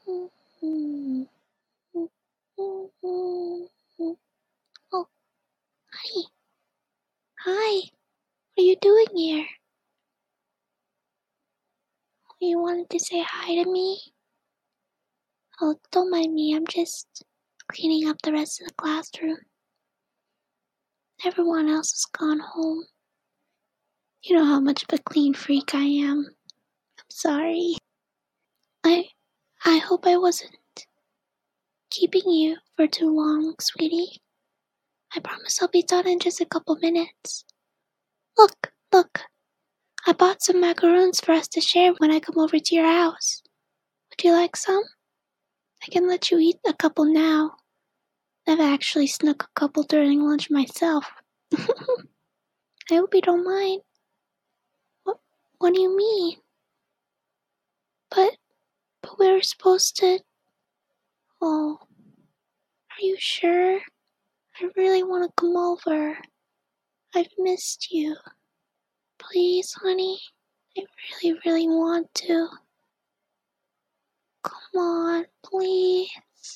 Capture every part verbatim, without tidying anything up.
Oh, hi. Hi. What are you doing here? You wanted to say hi to me? Oh, don't mind me. I'm just cleaning up the rest of the classroom. Everyone else has gone home. You know how much of a clean freak I am. I'm sorry. I I hope I wasn't keeping you for too long, sweetie. I promise I'll be done in just a couple minutes. Look, look. I bought some macaroons for us to share when I come over to your house. Would you like some? I can let you eat a couple now. I've actually snuck a couple during lunch myself. I hope you don't mind. What, what do you mean? But, but we were supposed to... Oh, are you sure? I really want to come over. I've missed you. Please, honey. I really, really want to. Come on, please.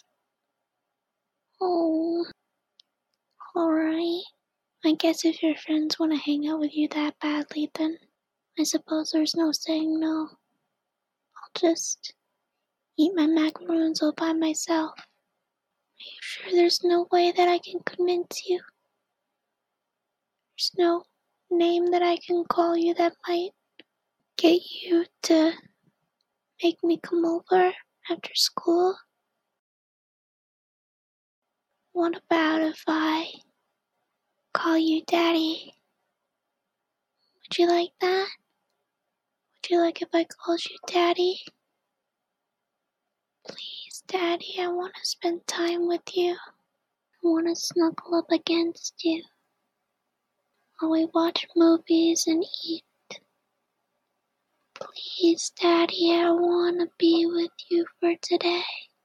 Oh, alright. I guess if your friends want to hang out with you that badly, then I suppose there's no saying no. I'll just eat my macaroons all by myself. Are you sure there's no way that I can convince you? There's no name that I can call you that might get you to make me come over after school? What about if I call you Daddy? Would you like that? Would you like if I called you Daddy? Please, Daddy, I want to spend time with you. I want to snuggle up against you while we watch movies and eat. Please, Daddy, I want to be with you for today.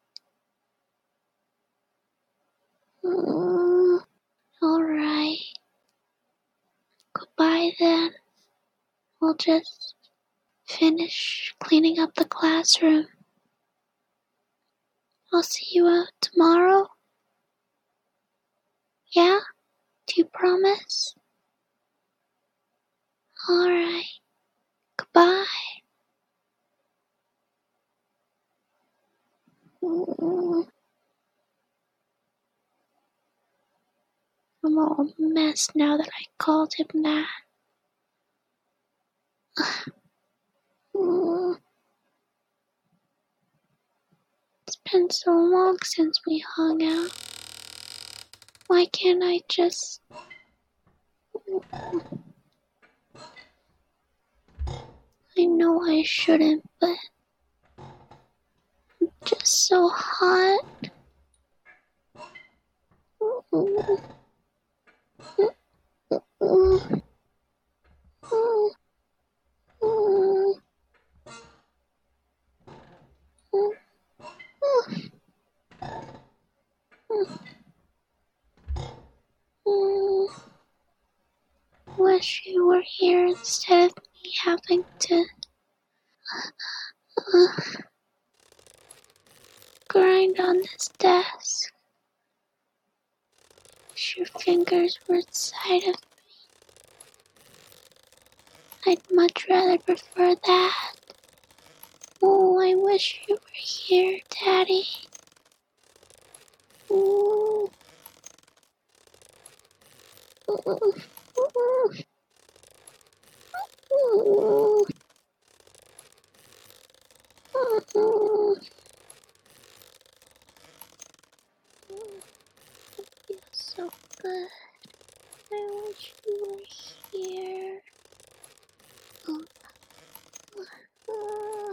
Mm, alright. Goodbye then. We'll just finish cleaning up the classroom. I'll see you out tomorrow. Yeah? Do you promise? Alright. Goodbye. Mm. I'm all a mess now that I called him that. Mm. It's been so long since we hung out. Why can't I just... I know I shouldn't, but I'm just so hot. Mm. Mm. Mm. Mm. Mm. Wish you were here instead of me having to uh, grind on this desk. Wish your fingers were inside of me. I'd much rather prefer that. Oh, I wish you were here, Daddy. Ooh. Ooh. Ooh. Ooh. Ooh. It feels so good. I wish you were here. Oh. Uh,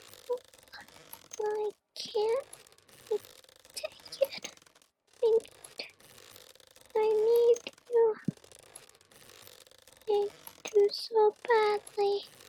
I can't take it. I need, I need you. I need you so badly.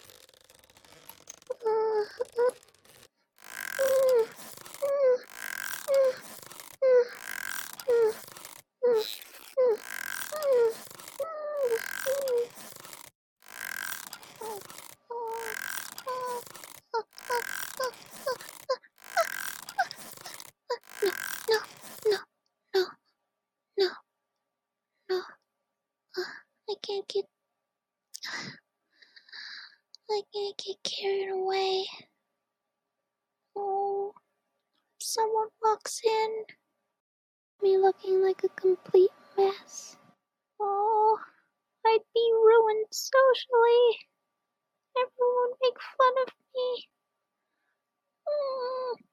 I can't get carried away. Oh, if someone walks in, me looking like a complete mess. Oh, I'd be ruined socially. Everyone would make fun of me. Mm.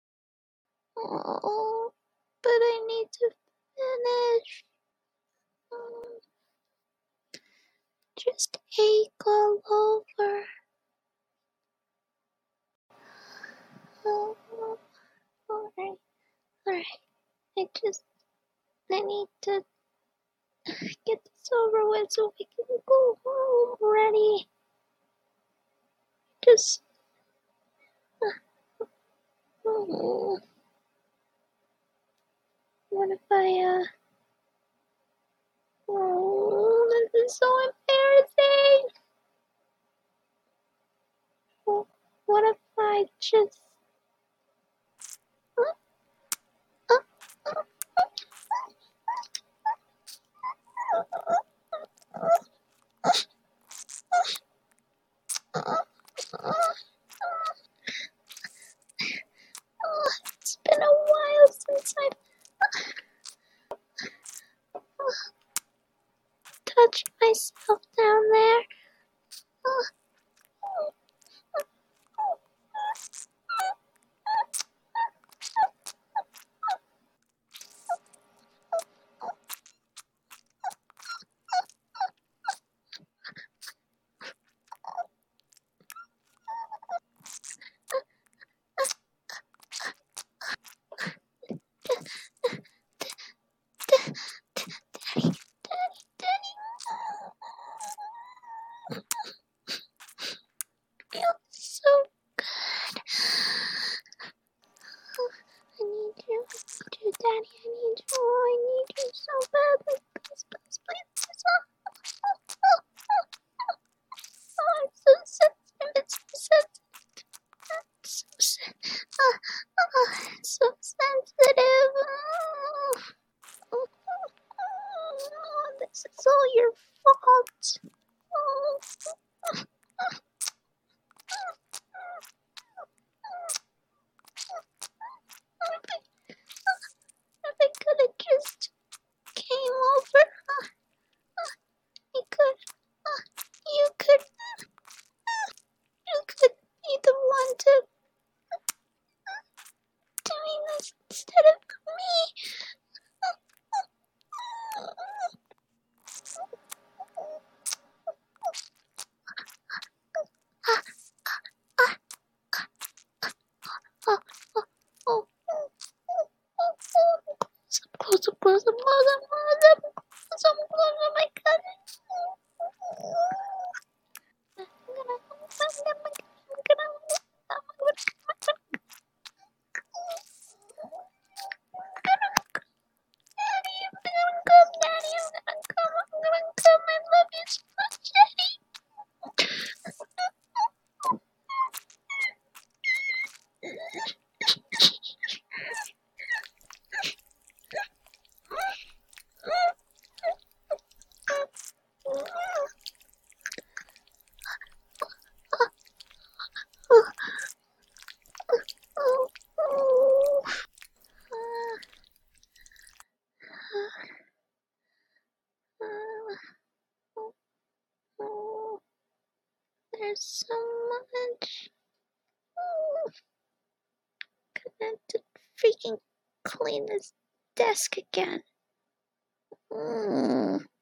Oh, but I need to finish. Mm. Just ache all over. Oh, alright, alright. I just, I need to get this over with so we can go home already. Just, uh, oh, what if I, uh, oh, this is so embarrassing. Well, what if I just, uh, uh, uh, uh, uh, oh, it's been a while since I've touched myself down there. Oh, oh, oh, Daddy, Daddy, Daddy. Feels so good. Oh, I need you. I need you, Daddy. I need you. Oh, I need you so badly. Please, please, please, please. Oh, oh, oh, oh, oh. Oh, I'm so sensitive. It's so sensitive. It's so sensitive. Oh, oh, it's so sensitive. Oh, oh, oh, this is all your fault. Oh, oh, oh. If I could have just came over, uh, uh, you could, uh, you could, uh, you could be the one to uh, doing this instead of me. Uh, uh, oh, oh, oh, oh, oh, oh. Close up, close up, close up, close up, close up, close up, close up, my cousin. I'm gonna, I'm gonna, I'm gonna, I'm gonna, I'm gonna, Daddy, I'm gonna come, Daddy, I'm gonna come, I'm gonna come, I love you so much, Daddy. There's so much. Gonna have to freaking clean this desk again. Mm.